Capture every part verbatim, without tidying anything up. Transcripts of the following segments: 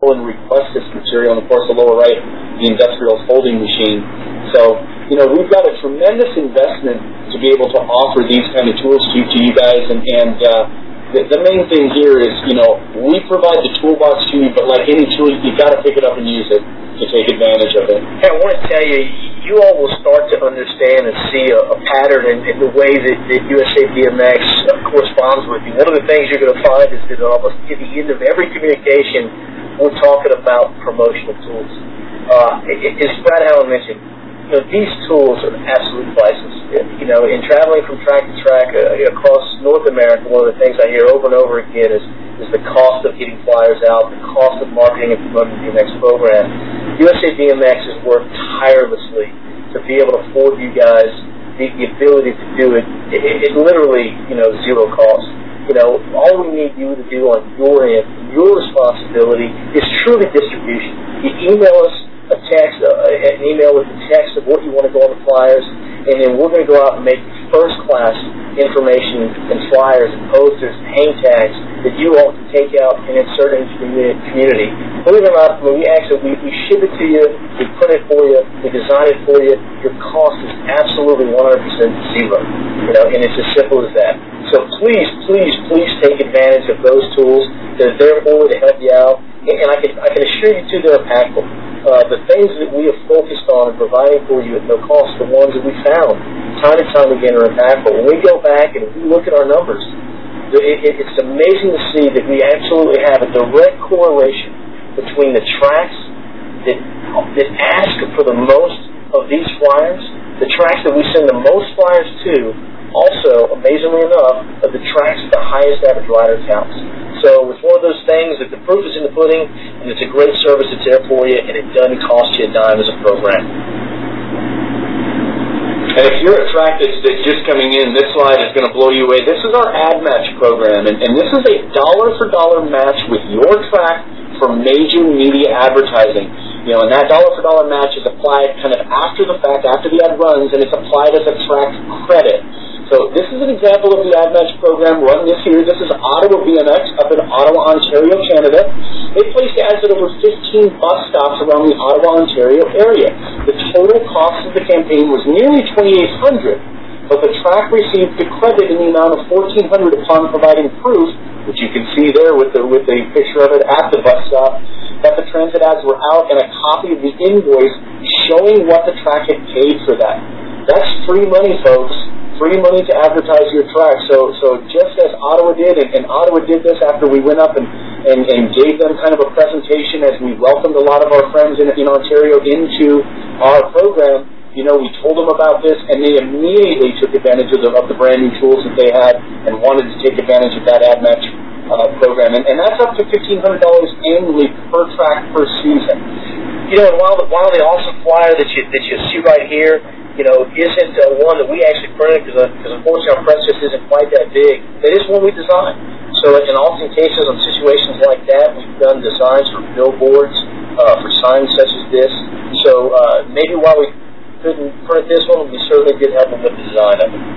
and request this material, and of course the lower right, the industrial folding machine. So, you know, we've got a tremendous investment to be able to offer these kind of tools to, to you guys, and, and uh, the, the main thing here is, you know, we provide the toolbox to you, but like any tool, you've got to pick it up and use it to take advantage of it. Hey, I want to tell you, you all will start to understand and see a, a pattern in, in the way that, that U S A B M X corresponds with you. One of the things you're going to find is that almost at the end of every communication, we're talking about promotional tools. Uh, it, as Brad Allen mentioned, you know, these tools are absolute priceless. You know, in traveling from track to track uh, across North America, one of the things I hear over and over again is, is the cost of getting flyers out, the cost of marketing and promoting the B M X program. U S A B M X has worked tirelessly to be able to afford you guys the, the ability to do it. It, it. It literally, you know, zero cost. You know, all we need you to do on your end, your responsibility, is truly distribution. You email us a text, uh, an email with the text of what you want to go on the flyers, and then we're going to go out and make first-class information and flyers and posters and hang tags that you all can take out and insert into the community. Believe it or not, when we actually we, we ship it to you, we print it for you, we design it for you, your cost is absolutely one hundred percent zero. You know, and it's as simple as that. So please, please, please take advantage of those tools. They're there for you to help you out, and I can I can assure you too, they're impactful. Uh, the things that we have focused on and providing for you at no cost, the ones that we found time and time again are impactful. When we go back and we look at our numbers, it, it, it's amazing to see that we absolutely have a direct correlation between the tracks that, that ask for the most of these flyers, the tracks that we send the most flyers to, also, amazingly enough, are the tracks with the highest average rider counts. So it's one of those things that the proof is in the pudding, and it's a great service that's there for you, and it doesn't cost you a dime as a program. And if you're a track that's, that's just coming in, this slide is going to blow you away. This is our ad match program, and, and this is a dollar-for-dollar match with your track for major media advertising. You know, and that dollar-for-dollar match is applied kind of after the fact, after the ad runs, and it's applied as a track credit. So this is an example of the ad match program run this year. This is Ottawa B M X up in Ottawa, Ontario, Canada. They placed ads at over fifteen bus stops around the Ottawa, Ontario area. The total cost of the campaign was nearly twenty-eight hundred dollars, but the track received the credit in the amount of fourteen hundred dollars upon providing proof, which you can see there with the with the picture of it at the bus stop, that the transit ads were out and a copy of the invoice showing what the track had paid for that. That's free money, folks. Free money to advertise your track. So so just as Ottawa did, and, and Ottawa did this after we went up and, and, and gave them kind of a presentation as we welcomed a lot of our friends in, in Ontario into our program, you know, we told them about this, and they immediately took advantage of the, of the brand new tools that they had and wanted to take advantage of that ad match uh, program. And, and that's up to fifteen hundred dollars annually per track per season. You know, and while the, while the awesome flyer that you, that you see right here, you know, isn't uh, one that we actually printed because uh, unfortunately our press just isn't quite that big. It is one we designed. So in often cases on situations like that, we've done designs for billboards, uh, for signs such as this. So uh, maybe while we couldn't print this one, we certainly did help them with the design of it.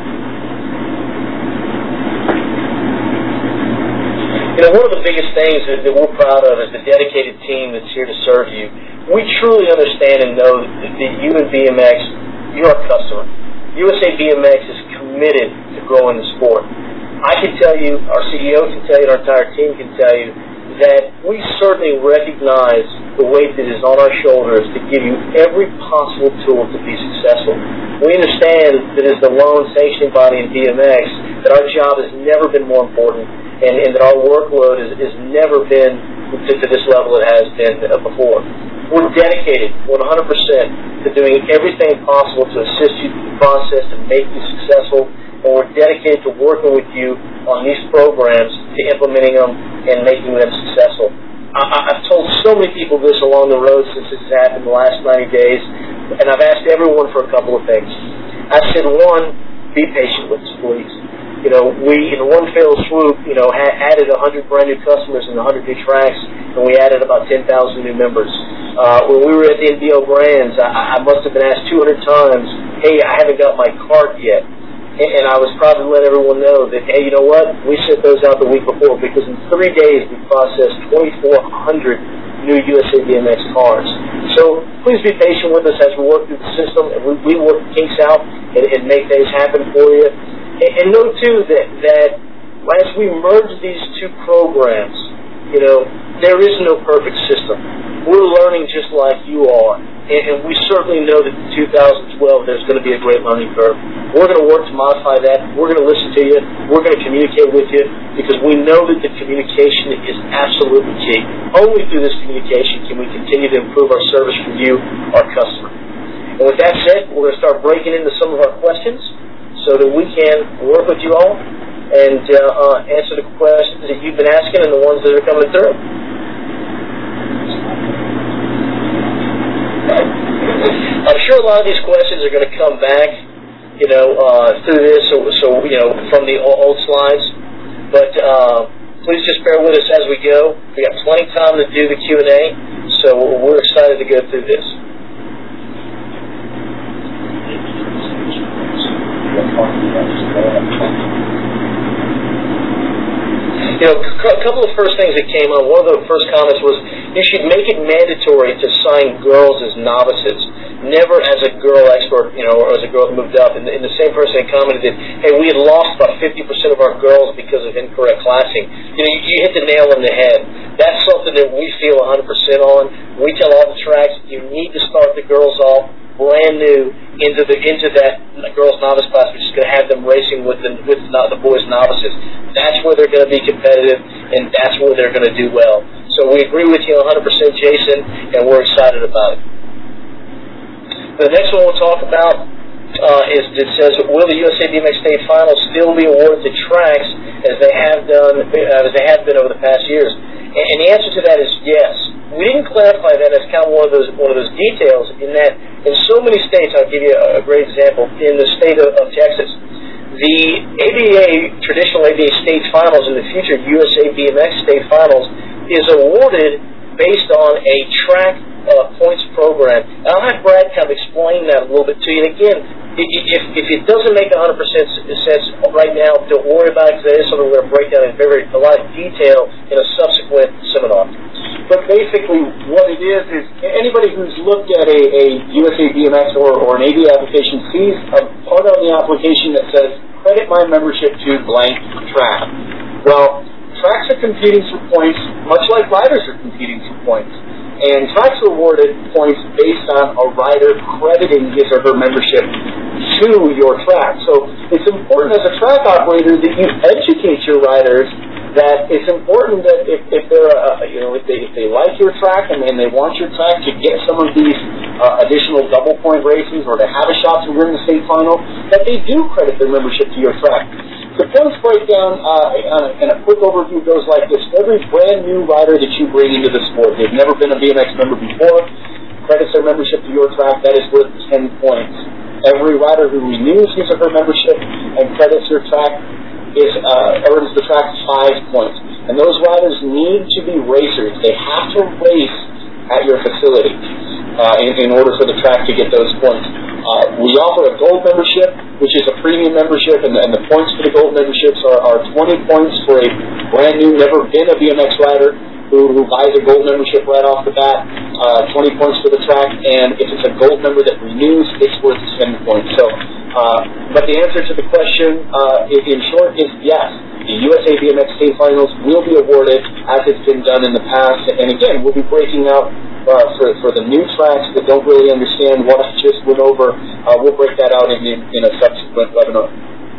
You know, one of the biggest things that, that we're proud of is the dedicated team that's here to serve you. We truly understand and know that, that you and B M X, you're our customer. U S A B M X is committed to growing the sport. I can tell you, our C E O can tell you, our entire team can tell you, that we certainly recognize the weight that is on our shoulders to give you every possible tool to be successful. We understand that as the lone sanctioning body in B M X, that our job has never been more important, and, and that our workload has, has never been to, to this level it has been uh, before. We're dedicated one hundred percent to doing everything possible to assist you through the process to make you successful, and we're dedicated to working with you on these programs, to implementing them and making them successful. I, I've told so many people this along the road since this has happened in the last ninety days, and I've asked everyone for a couple of things. I said, one, be patient with us, please. You know, we, in one fell swoop, you know, ha- added one hundred brand new customers and one hundred new tracks, and we added about ten thousand new members. Uh, when we were at the N B L Brands, I, I must have been asked two hundred times, hey, I haven't got my cart yet. and, and I was proud to let everyone know that, hey, you know what? We sent those out the week before because in three days we processed twenty-four hundred new U S A B M X cars. So please be patient with us as we work through the system and we, we work the kinks out and, and make things happen for you. And, and know, too, that, that as we merge these two programs, you know, there is no perfect system. We're learning just like you are. And, and we certainly know that in two thousand twelve there's going to be a great learning curve. We're going to work to modify that. We're going to listen to you. We're going to communicate with you because we know that the communication is absolutely key. Only through this communication can we continue to improve our service for you, our customer. And with that said, we're going to start breaking into some of our questions so that we can work with you all and uh, uh, answer the questions that you've been asking and the ones that are coming through. I'm sure a lot of these questions are going to come back, you know, uh, through this, so, so, you know, from the old slides. But uh, please just bear with us as we go. We got plenty of time to do the Q and A, so we're excited to go through this. You know, a couple of first things that came on, one of the first comments was, you should make it mandatory to sign girls as novices, never as a girl expert, you know, or as a girl that moved up. And the, and the same person that commented that, hey, we had lost about fifty percent of our girls because of incorrect classing. You know, you, you hit the nail on the head. That's something that we feel one hundred percent on. We tell all the tracks, you need to start the girls off brand new into the into that girls novice class, which is going to have them racing with the with not the boys novices. That's where they're going to be competitive, and that's where they're going to do well. So we agree with you one hundred percent, Jason, and we're excited about it. The next one we'll talk about uh, is it says, will the U S A B M X State Finals still be awarded to tracks as they have done uh, as they have been over the past years? And, and the answer to that is yes. We didn't clarify that as kind of one of those one of those details in that in so many states. I'll give you a, a great example. In the state of, of Texas, the A B A traditional A B A state finals in the future U S A B M X state finals is awarded based on a track uh, points program. And I'll have Brad kind of explain that a little bit to you. And again, if if it doesn't make one hundred percent sense right now, don't worry about it because that is something we're going to break down in very a lot of detail in a subsequent seminar. But basically, what it is, is anybody who's looked at a, a U S A B M X or, or an A B A application sees a part of the application that says, credit my membership to blank track. Well, tracks are competing for points, much like riders are competing for points. And tracks are awarded points based on a rider crediting his or her membership to your track. So it's important as a track operator that you educate your riders that it's important that if, if they're, uh, you know, if they, if they like your track and, and they want your track to get some of these uh, additional double point races or to have a shot to win the state final, that they do credit their membership to your track. The points breakdown uh, and a quick overview goes like this. Every brand new rider that you bring into the sport, they've never been a B M X member before, credits their membership to your track, that is worth ten points. Every rider who renews his or her membership and credits your track is uh, earns the track five points. And those riders need to be racers. They have to race at your facility uh, in, in order for the track to get those points. Uh, we offer a gold membership, which is a premium membership, and, and the points for the gold memberships are, are twenty points for a brand new, never been a B M X rider who, who buys a gold membership right off the bat, uh, twenty points for the track, and if it's a gold member that renews, it's worth ten points. So, uh, but the answer to the question, uh, in short, is yes. The U S A B M X state finals will be awarded as it's been done in the past, and again, we'll be breaking out uh, for, for the new tracks that don't really understand what I just went over. Uh, we'll break that out in, in, in a subsequent webinar.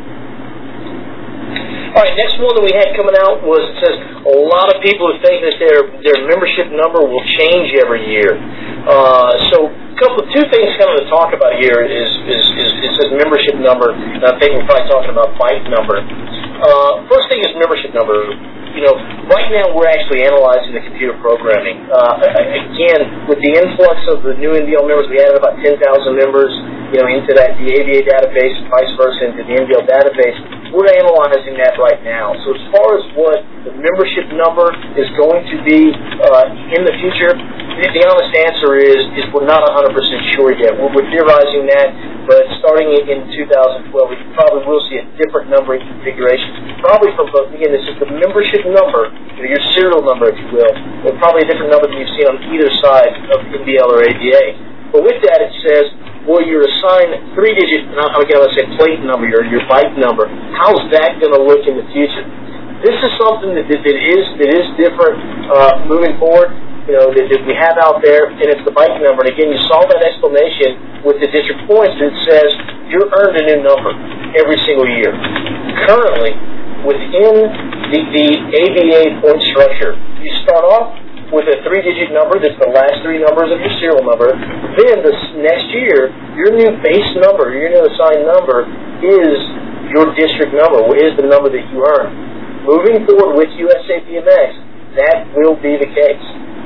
All right, next one that we had coming out was, it says, a lot of people are thinking that their, their membership number will change every year. Uh, so a couple, two things kind of to talk about here is, is, is it says membership number, and I think we're probably talking about bike number. Uh, first thing is membership number. You know, right now we're actually analyzing the computer programming. Uh, again, with the influx of the new N B L members, we added about ten thousand members, you know, into that the A B A database, and vice versa into the N B L database. We're analyzing that right now. So as far as what the membership number is going to be uh, in the future, the honest answer is is we're not one hundred percent sure yet. We're, we're theorizing that. But starting in, in two thousand twelve, you probably will see a different numbering configuration. Probably from both, again, this is the membership number, your serial number, if you will, and probably a different number than you've seen on either side of N B L or A D A. But with that, it says, well, you're assigned three-digit, I'm going to say plate number, your, your bike number. How's that going to look in the future? This is something that, that, that is that is different uh, moving forward, you know, that, that we have out there, and it's the bike number. And again, you saw that explanation with the district points that says you're earned a new number every single year. Currently, within the, the A B A point structure, you start off with a three-digit number that's the last three numbers of your serial number. Then this next year, your new base number, your new assigned number, is your district number, is the number that you earn. Moving forward with U S A B M X, that will be the case.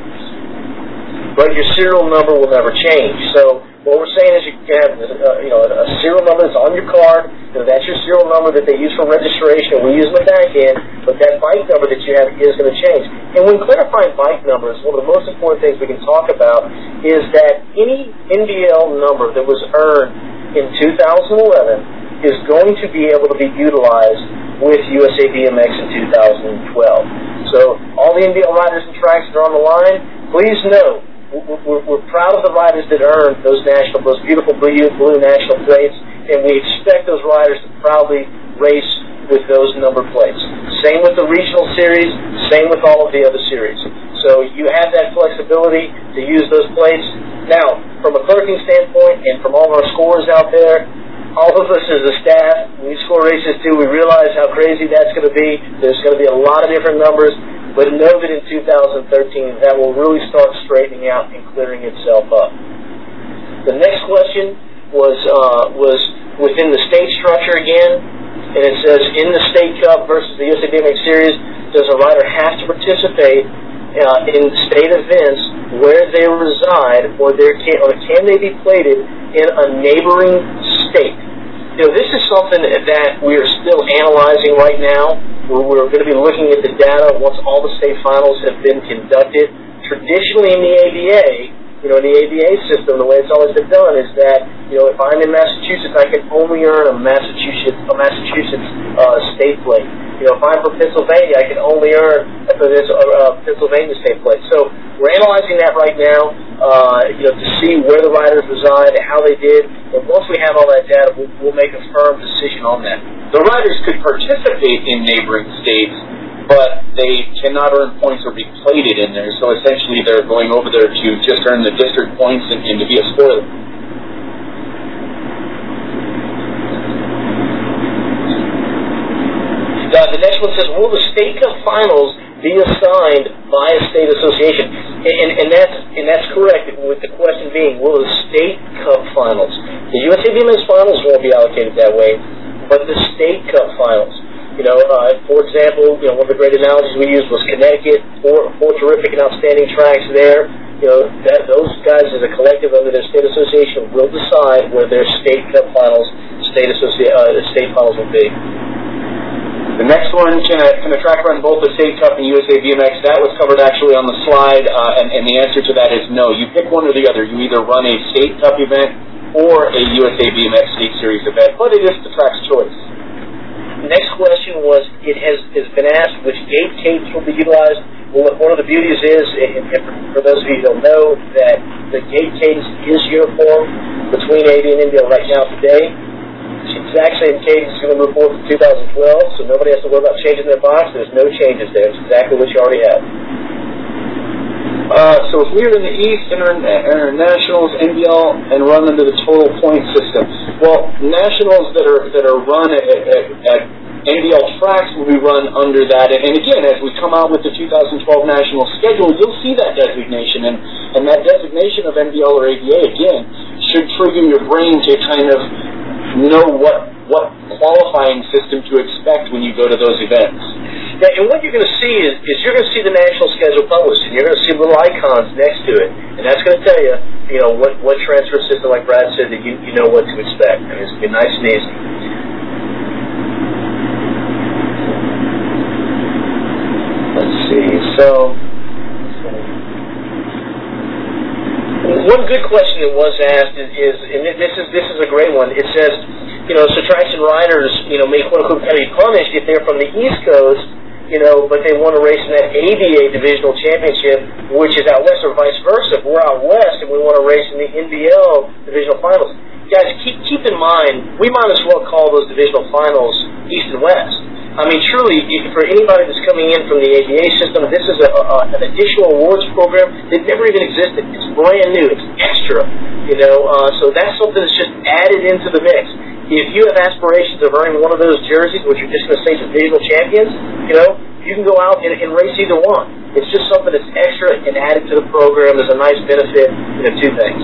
But your serial number will never change. So what we're saying is you can have uh, you know, a serial number that's on your card. You know, that's your serial number that they use for registration. We use in the back end, but that bike number that you have is going to change. And when clarifying bike numbers, one of the most important things we can talk about is that any N B L number that was earned in two thousand eleven is going to be able to be utilized with U S A B M X in two thousand twelve. So all the N B L riders and tracks that are on the line, please know We're, we're proud of the riders that earned those national, those beautiful blue, blue national plates, and we expect those riders to proudly race with those number plates. Same with the regional series, same with all of the other series. So you have that flexibility to use those plates. Now, from a clerking standpoint and from all of our scorers out there, all of us as a staff, when we score races too, we realize how crazy that's going to be. There's going to be a lot of different numbers. But know that in two thousand thirteen, that will really start straightening out and clearing itself up. The next question was uh, was within the state structure again, and it says, in the State Cup versus the U S A B M X Series, does a rider have to participate uh, in state events where they reside, or, can, or can they be plated in a neighboring state? You know, this is something that we are still analyzing right now. We're going to be looking at the data once all the state finals have been conducted. Traditionally in the A B A, you know, in the A B A system, the way it's always been done is that, you know, if I'm in Massachusetts, I can only earn a Massachusetts a Massachusetts uh, state plate. You know, if I'm from Pennsylvania, I can only earn a, a Pennsylvania state plate. So we're analyzing that right now, uh, you know, to see where the riders reside and how they did. And once we have all that data, we'll, we'll make a firm decision on that. The riders could participate in neighboring states, but they cannot earn points or be plated in there. So essentially they're going over there to just earn the district points and, and to be a spoiler. Uh, the next one says, will the State Cup finals be assigned by a state association? And, and, and, that's, and that's correct, with the question being, will the State Cup finals? The U S A B M X finals won't be allocated that way, but the State Cup finals. You know, uh, for example, you know, one of the great analogies we used was Connecticut, four, four terrific and outstanding tracks there. You know, that, those guys as a collective under their state association will decide where their State Cup finals, state, associ- uh, state finals will be. The next one, can a, can a track run both the State Cup and U S A B M X? That was covered actually on the slide, uh, and, and the answer to that is no. You pick one or the other. You either run a State Cup event or a U S A B M X State Series event, but it is the track's choice. The next question was, it has, has been asked which gate cadence will be utilized. Well, one of the beauties is, and for those of you who don't know, that the gate cadence is uniform between A B and N B L right now today. The exact same cadence is going to move forward to two thousand twelve, so nobody has to worry about changing their box. There's no changes there. It's exactly what you already have. Uh, so if we're in the East and are in, are in Nationals, N B L, and run under the total point system, well, Nationals that are that are run at, at, at N B L tracks will be run under that. And, and again, as we come out with the two thousand twelve National schedule, you'll see that designation. And, and that designation of N B L or A B A, again, should trigger your brain to kind of know what what qualifying system to expect when you go to those events. Yeah, and what you're going to see is, is you're going to see the national schedule published, and you're going to see little icons next to it, and that's going to tell you, you know, what, what transfer system, like Brad said, that you, you know what to expect. I mean, it's going to be nice and easy. Let's see, so One good question that was asked is, is, and this is this is a great one. It says, you know, so tracks and riders, you know, may quote unquote kind of be punished if they're from the East Coast, you know, but they want to race in that A B A divisional championship, which is out west, or vice versa. If we're out west and we want to race in the N B L divisional finals, guys, keep keep in mind, we might as well call those divisional finals East and West. I mean, truly, for anybody that's coming in from the A B A system, this is a, a, an additional awards program that never even existed. It's brand new. It's extra, you know. Uh, so that's something that's just added into the mix. If you have aspirations of earning one of those jerseys, which you're just going to say divisional champions, you know, you can go out and, and race either one. It's just something that's extra and added to the program. There's a nice benefit, you know, two things.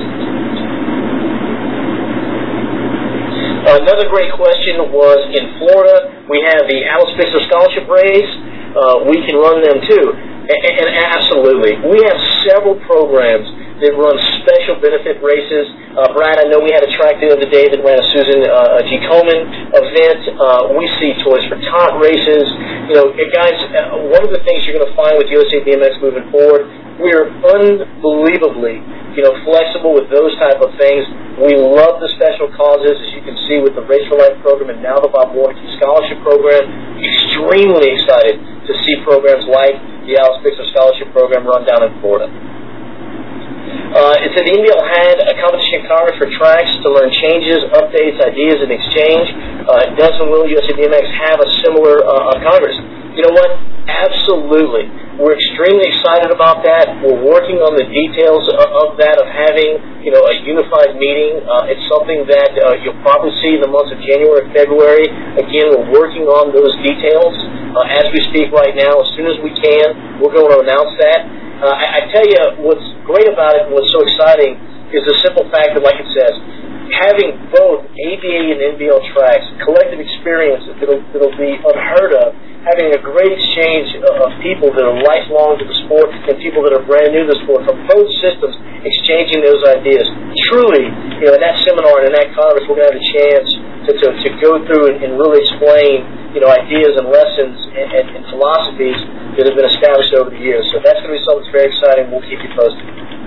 Another great question was, in Florida, we have the Al Spitzer Scholarship Race. Uh, we can run them too. And, and absolutely. We have several programs that run special benefit races. Uh, Brad, I know we had a track the other day that ran a Susan uh, G. Komen event. Uh, we see Toys for Tot races. You know, guys, uh, one of the things you're going to find with U S A B M X moving forward, we're unbelievably, you know, flexible with those type of things. We love the special causes, as you can see with the Race for Life program and now the Bob Warnke Scholarship Program. Extremely excited to see programs like the Al Spitzer Scholarship Program run down in Florida. Uh, it said the N B L had a competition congress for tracks to learn changes, updates, ideas, and exchange. Uh, does and will U S A B M X have a similar uh, congress? You know what? Absolutely. We're extremely excited about that. We're working on the details of, of that, of having, you know, a unified meeting. Uh, it's something that uh, you'll probably see in the months of January and February. Again, we're working on those details uh, as we speak right now. As soon as we can, we're going to announce that. Uh, I, I tell you, what's great about it and what's so exciting is the simple fact that, like it says, having both A B A and N B L tracks, collective experience that'll, that'll be unheard of, having a great exchange of people that are lifelong to the sport and people that are brand new to the sport from both systems, exchanging those ideas. Truly, you know, in that seminar and in that congress, we're going to have a chance to, to, to go through and, and really explain, you know, ideas and lessons and, and, and philosophies that have been established over the years. So that's going to be something that's very exciting. We'll keep you posted.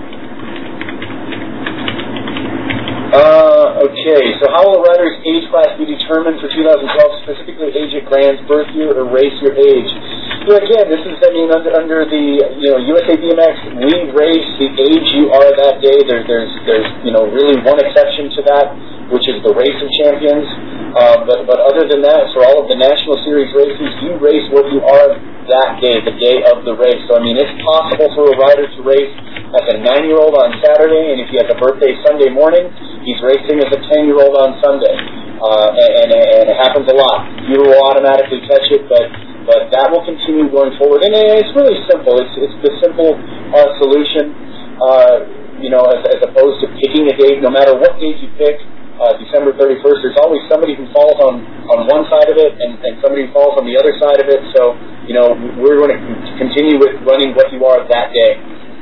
Uh, okay, so how will a rider's age class be determined for two thousand twelve, specifically age at Grands, birth year, or race year age? So again, this is, I mean, under, under the, you know, U S A B M X, we race the age you are that day. There, there's, there's, you know, really one exception to that, which is the Race of Champions. Uh, but, but other than that, for all of the National Series races, you race what you are that day, the day of the race. So, I mean, it's possible for a rider to race as a nine-year-old on Saturday, and if he has a birthday Sunday morning, he's racing as a ten-year-old on Sunday. Uh, and, and it happens a lot. You will automatically catch it, but but that will continue going forward. And it's really simple. It's it's the simple uh, solution, uh, you know, as, as opposed to picking a date. No matter what date you pick, uh, December thirty-first, there's always somebody who falls on, on one side of it and, and somebody who falls on the other side of it. So, you know, we're going to continue with running what you are that day.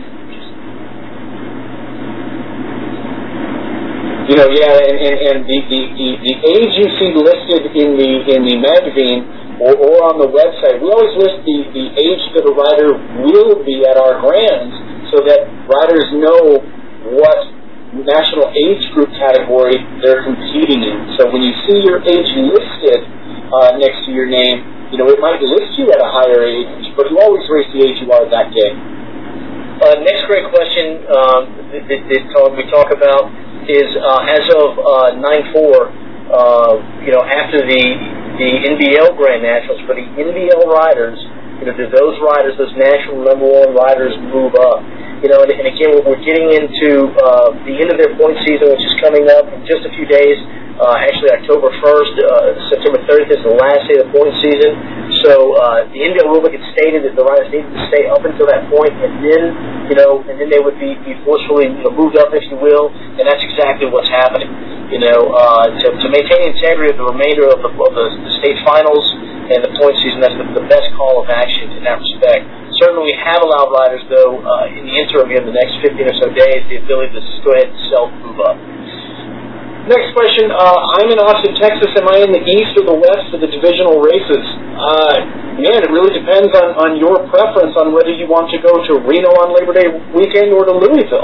You know, yeah, and, and, and the, the, the, the age you see listed in the in the magazine or, or on the website, we always list the, the age that a rider will be at our Grands so that riders know what national age group category they're competing in. So when you see your age listed uh, next to your name, you know, it might list you at a higher age, but you always race the age you are that day. Uh, next great question um, that, that, that we talk about is uh, as of uh, nine four, uh, you know, after the the N B L Grand Nationals, for the N B L riders, you know, do those riders, those national number one riders, move up? You know, and, and again, we're getting into uh, the end of their point season, which is coming up in just a few days. Uh, actually, October first, uh, September thirtieth is the last day of the point season. So uh, the N B L rulebook had stated that the riders needed to stay up until that point, and then, you know, and then they would be, be forcefully, you know, moved up, if you will. And that's exactly what's happening. You know, uh, to, to maintain the integrity of the remainder of the, of the, the state finals and the point season, that's the, the best call of action in that respect. Certainly, we have allowed riders, though, uh, in the interim, in the next fifteen or so days, the ability to go ahead and self-move up. Next question, uh, I'm in Austin, Texas. Am I in the east or the west for the divisional races? Uh, man, it really depends on, on your preference on whether you want to go to Reno on Labor Day weekend or to Louisville.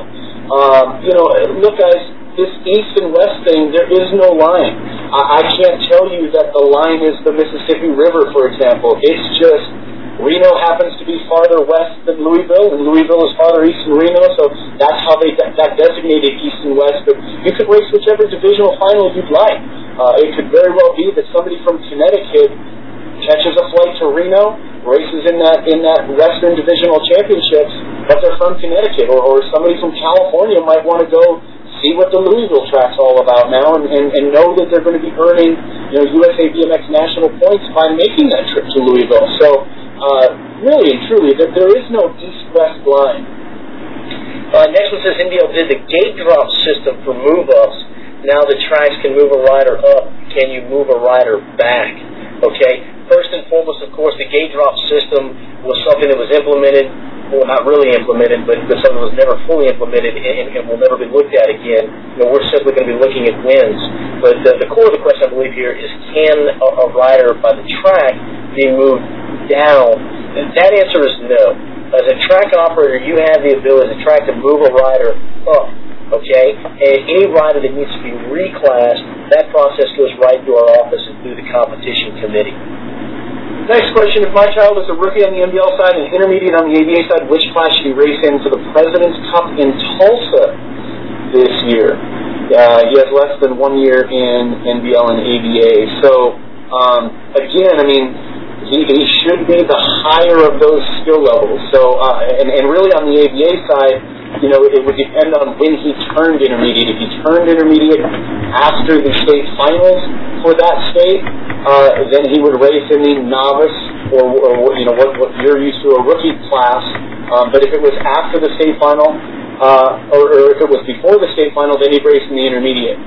Um, you know, look, guys, this east and west thing, there is no line. I, I can't tell you that the line is the Mississippi River, for example. It's just Reno happens to be farther west than Louisville, and Louisville is farther east than Reno, so that's how they that designated east and west. But you could race whichever divisional final you'd like. Uh, it could very well be that somebody from Connecticut catches a flight to Reno, races in that in that Western Divisional Championships, but they're from Connecticut, or, or somebody from California might want to go see what the Louisville track's all about now, and, and, and know that they're going to be earning, you know, U S A B M X national points by making that trip to Louisville. So, uh, really and truly, there, there is no east-west line. Uh, next one says N B L did the gate drop system for move-ups. Now the tracks can move a rider up. Can you move a rider back? Okay. First and foremost, of course, the gate drop system was something that was implemented. Well, not really implemented, but, but something that was never fully implemented and, and will never be looked at again. You know, we're simply going to be looking at wins. But the, the core of the question, I believe, here is can a, a rider by the track be moved down? And that answer is no. As a track operator, you have the ability as a track to move a rider up. Okay? And any rider that needs to be reclassed, that process goes right through our office and through the competition committee. Next question, if my child is a rookie on the N B L side and intermediate on the A B A side, which class should he race in for the President's Cup in Tulsa this year? Uh, he has less than one year in N B L and A B A. So, um, again, I mean, he, he should be the higher of those skill levels. So, uh, and, and really on the A B A side, you know, it would depend on when he turned intermediate. If he turned intermediate after the state finals for that state, uh, then he would race in the novice or, or you know, what, what you're used to, a rookie class. Um, but if it was after the state final, uh, or, or if it was before the state final, then he'd race in the intermediate.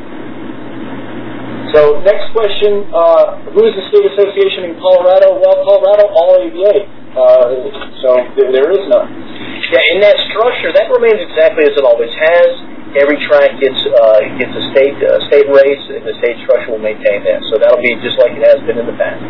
So next question, uh, who is the state association in Colorado? Well, Colorado, all A B A. Uh, so there, there is none. Yeah, in that structure, that remains exactly as it always has. Every track gets uh, gets a state uh, state race, and the state structure will maintain that. So that'll be just like it has been in the past.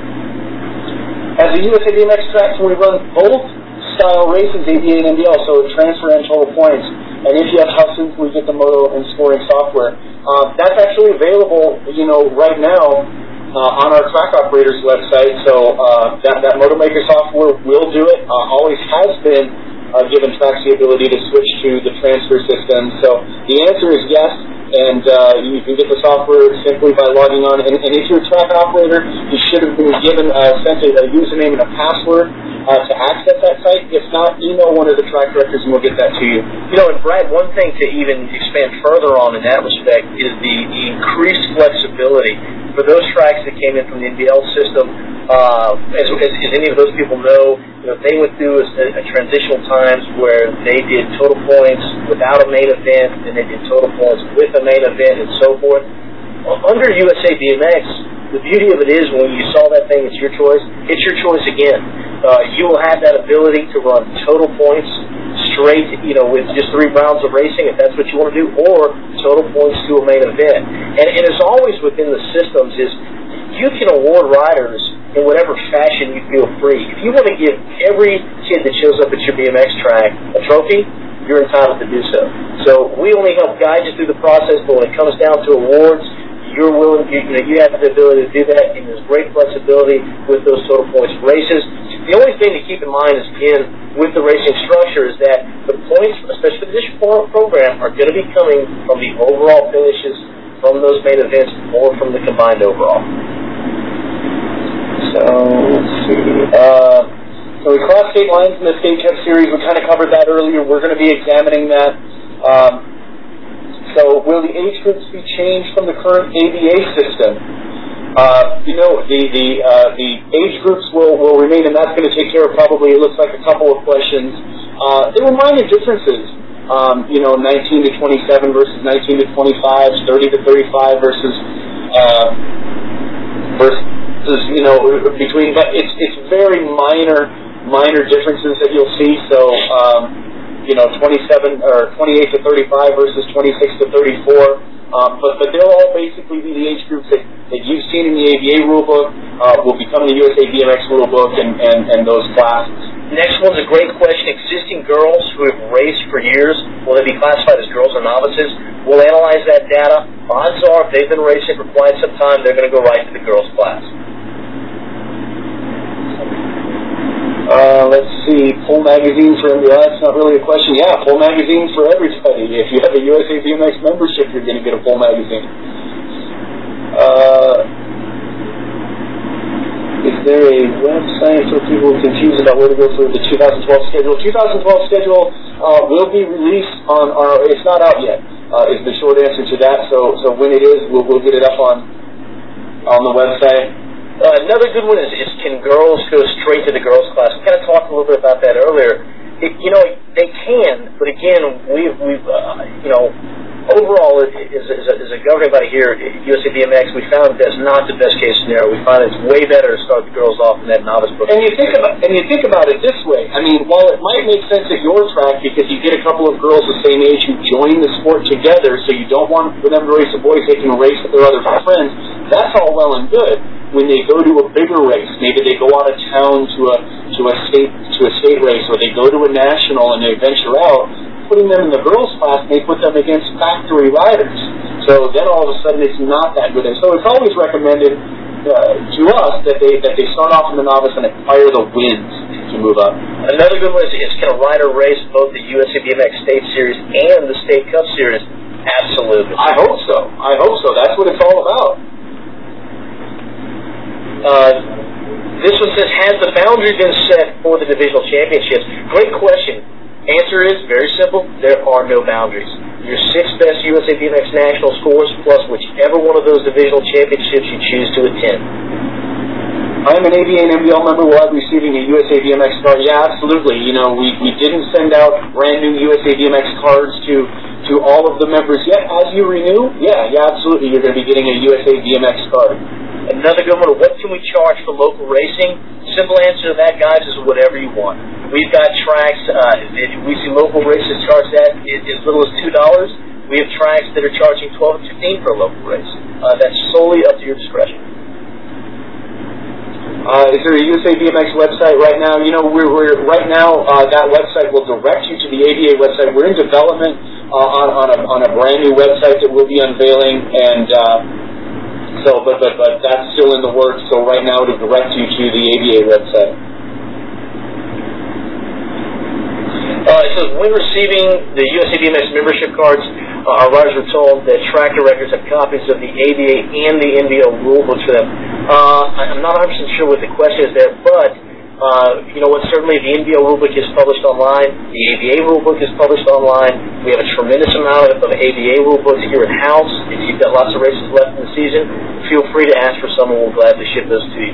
As a U S A B M X track, we run both style races, A B A and N B L, so transfer and total points. And if yes, how soon can we get the moto and scoring software? Uh, that's actually available, you know, right now uh, on our track operators website. So uh, that that MotoMaker software will do it. Uh, always has been. Uh, given tracks the ability to switch to the transfer system. So the answer is yes, and uh, you can get the software simply by logging on. And, and if you're a track operator, you should have been given uh, sent a, a username and a password uh, to access that site. If not, email one of the track directors and we'll get that to you. You know, and Brad, one thing to even expand further on in that respect is the, the increased flexibility for those tracks that came in from the N B L system. Uh, as, as, as any of those people know, you know, they went through a, a transitional times where they did total points without a main event, and they did total points with a main event, and so forth. Under U S A B M X, the beauty of it is when you saw that thing, it's your choice. It's your choice again. Uh, you will have that ability to run total points straight, you know, with just three rounds of racing, if that's what you want to do, or total points to a main event. And, and as always within the systems is you can award riders in whatever fashion you feel free. If you want to give every kid that shows up at your B M X track a trophy, you're entitled to do so. So we only help guide you through the process, but when it comes down to awards, you're willing, you, you know, you have the ability to do that, and there's great flexibility with those total points races. The only thing to keep in mind is, again, with the racing structure is that the points, especially for this program, are going to be coming from the overall finishes from those main events or from the combined overall. So, let's see. Uh, so we crossed state lines in the State Cup Series. We kind of covered that earlier. We're going to be examining that. Um, so will the age groups be changed from the current A B A system? Uh, you know, the the uh, the age groups will, will remain, and that's going to take care of probably, it looks like, a couple of questions. Uh, there were minor differences. Um, you know, nineteen to twenty-seven versus nineteen to twenty-five, thirty to thirty-five versus uh, versus you know, between, but it's it's very minor minor differences that you'll see. So, um, you know, twenty-seven or twenty-eight to thirty-five versus twenty-six to thirty-four. Um, but but they'll all basically be the age groups that, that you've seen in the A B A rulebook, uh, will become the U S A B M X rulebook and, and, and those classes. Next one's a great question. Existing girls who have raced for years, will they be classified as girls or novices? We'll analyze that data. Odds are, if they've been racing for quite some time, they're going to go right to the girls' class. Uh, let's see, Pull Magazine for M B A. That's not really a question. Yeah, Pull Magazine for everybody. If you have a U S A B M X membership, you're going to get a Pull Magazine. Uh... Is there a website for people confused about where to go for the two thousand twelve schedule? two thousand twelve schedule uh, will be released on our, it's not out yet, uh, is the short answer to that. So so when it is, we'll, we'll get it up on on the website. Uh, another good one is, is can girls go straight to the girls' class? We kind of talked a little bit about that earlier. It, you know, they can, but again, we've, we've uh, you know, overall, as a, as a governing body here at U S A B M X, we found that's not the best case scenario. We find it's way better to start the girls off in that novice program. And you think about and you think about it this way. I mean, while it might make sense at your track because you get a couple of girls the same age who join the sport together, so you don't want for them to race a boys, they can race with their other friends. That's all well and good. When they go to a bigger race, maybe they go out of town to a to a state to a state race, or they go to a national and they venture out. Putting them in the girls' class, they put them against factory riders. So then all of a sudden it's not that good. And so it's always recommended uh, to us that they that they start off in the novice and acquire the wins to move up. Another good one is, is can a rider race both the U S A B M X State Series and the State Cup Series? Absolutely. I hope so. I hope so. That's what it's all about. Uh, this one says, has the boundary been set for the divisional championships? Great question. Answer is very simple. There are no boundaries. Your six best U S A B M X national scores plus whichever one of those divisional championships you choose to attend. I'm an A B A and M B L member. Will I be receiving a U S A B M X card? Yeah, absolutely. You know, we, we didn't send out brand new U S A B M X cards to, to all of the members yet. As you renew, yeah, yeah, absolutely. You're going to be getting a U S A B M X card. Another good one, what can we charge for local racing? Simple answer to that, guys, is whatever you want. We've got tracks, uh, we see local races charged at as little as two dollars. We have tracks that are charging twelve dollars and fifteen dollars for a local race. Uh, that's solely up to your discretion. Uh, is there a U S A B M X website right now? You know, we're, we're right now, uh, that website will direct you to the A B A website. We're in development uh, on, on, a, on a brand new website that we'll be unveiling, and uh, So, but, but, but that's still in the works, so right now to direct you to the A B A website. Uh, it says, when receiving the U S A B M X membership cards, uh, our riders were told that track directors have copies of the A B A and the N B L rulebooks for them. Uh, I'm not one hundred percent sure what the question is there, but Uh, you know what, certainly the N B L rulebook is published online, the A B A rulebook is published online, we have a tremendous amount of, of A B A rulebooks here in-house. If you've got lots of races left in the season, feel free to ask for someone, we'll gladly ship those to you.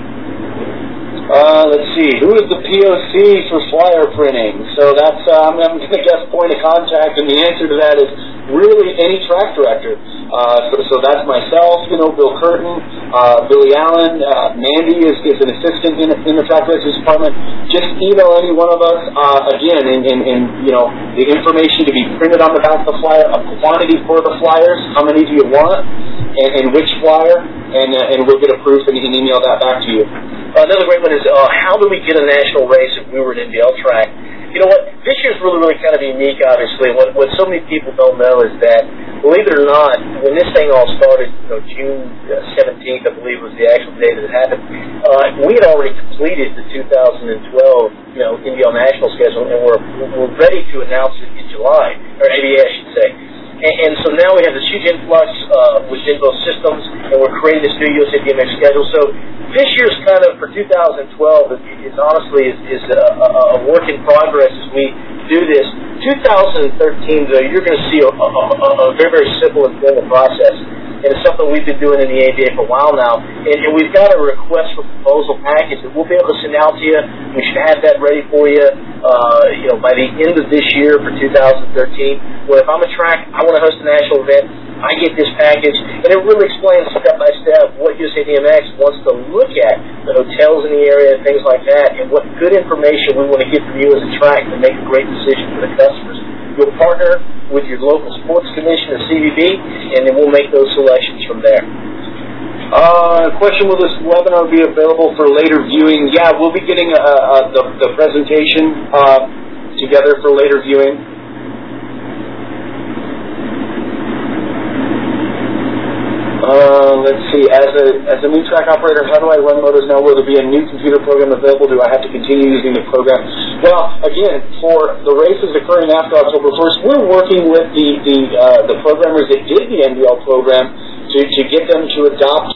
Uh, let's see, who is the P O C for flyer printing? So that's, uh, I'm, I'm going to guess point of contact, and the answer to that is really any track director. Uh, so, so that's myself, you know, Bill Curtin, uh, Billy Allen, uh, Mandy is, is an assistant in, in the track directors department. Just email any one of us, uh, again, and, and, and, you know, the information to be printed on the back of the flyer, a quantity for the flyers, how many do you want, and, and which flyer, and, uh, and we'll get a proof and, and email that back to you. Uh, another great one is, uh, how do we get a national race if we were an N B L track? You know what, this year's really, really kind of unique, obviously. What, what so many people don't know is that, believe it or not, when this thing all started, you know, June seventeenth, I believe, was the actual day that it happened, uh, we had already completed the two thousand twelve, you know, N B L national schedule, and we're, we're ready to announce it in July, or A B A, I should say. And, and so now we have this huge influx uh, within both systems, and we're creating this new U S A B M X schedule. So this year's kind of, for two thousand twelve, is, is honestly is, is a, a, a work in progress as we do this. two thousand thirteen, though, you're going to see a, a, a, a very, very simple and formal process. And it's something we've been doing in the A B A for a while now. And, and we've got a request for proposal package that we'll be able to send out to you. We should have that ready for you, uh, you know, by the end of this year for two thousand thirteen. Where if I'm a track, I want to host a national event, I get this package, and it really explains step by step what U S A B M X wants to look at, the hotels in the area, things like that, and what good information we want to get from you as a track to make a great decision for the customers. You'll partner with your local sports commission, or C V B, and then we'll make those selections from there. Uh, question, will this webinar be available for later viewing? Yeah, we'll be getting uh, uh, the, the presentation uh, together for later viewing. Uh, let's see, as a as a new track operator, how do I run motors now? Will there be a new computer program available? Do I have to continue using the program? Well, again, for the races occurring after October first, we're working with the, the, uh, the programmers that did the N D L program to, to get them to adopt